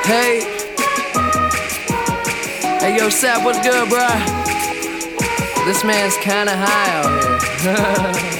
Hey, hey, yo, Sap, what's good, bruh? This man's kinda high out here.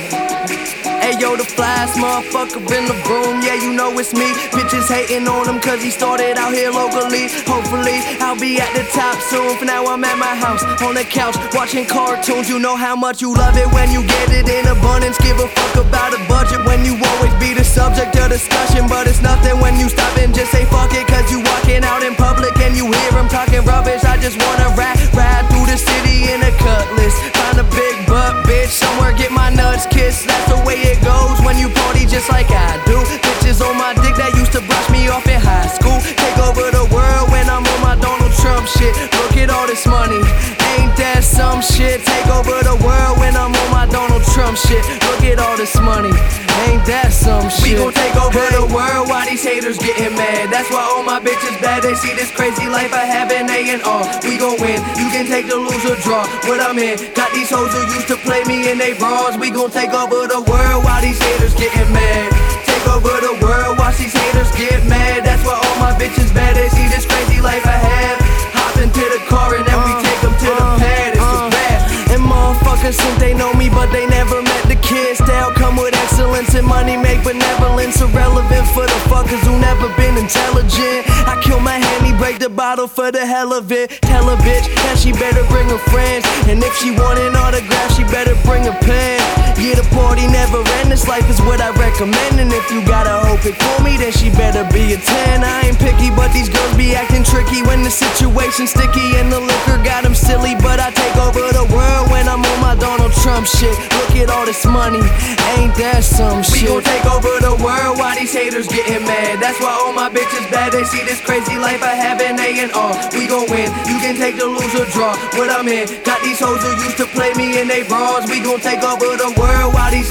Hey, yo, the flyest motherfucker in the room, yeah, you know it's me. Bitches hating on him cause he started out here locally. Hopefully, I'll be at the top soon. For now, I'm at my house, on the couch, watching cartoons. You know how much you love it when you get it in abundance. Give a fuck about a budget when you always be the subject of discussion. But it's nothing when you stop and just say fuck it, cause you walking out in public and you hear him talking rubbish. I just wanna ride through the city in a cutlass. Find a big butt bitch somewhere, get my nuts kissed. That's the way it goes when you party just like I do. Bitches on my dick that used to brush me off in high school. Take over the world when I'm on my Donald Trump shit. Look at all this money, ain't that some shit? Take over the world when I'm on my Donald Trump shit. Look at all this money, ain't that some shit? We gon' take over the world while these haters getting mad. That's why all my bitches bad. They see this crazy life I have in A&R. We gon' win, you can take the lose or draw. What I'm in, got these hoes who used to play me in they bras. We gon' take over the world while these haters getting mad. Take over the world, watch these haters get mad. That's why all my bitches bad. They see this crazy life I have. Hop into the car and then we take them to the pad. It's a rap. And motherfuckers think they know me, but they never met the kid. Style come with excellence and money make benevolence irrelevant for the fuckers who never been intelligent. I kill my handy, break the bottle for the hell of it. Tell a bitch that she better bring her friends, and if she want an autograph, she better bring a pen. Yeah, the party never end, this life is what I recommend. And if you gotta hope it for me, then she better be a 10. I ain't picky, but these girls be acting tricky when the situation's sticky and the liquor got them silly. But I take over the world when I'm on my Donald Trump shit. Look at all this money, ain't that some shit? We gon' take over the world while these haters getting mad. That's why all my bitches bad. They see this crazy life I have in A&R. We gon' win, you can take the lose or draw. What I'm in, got these hoes who used to play me in they bras. We gon' take over the world while these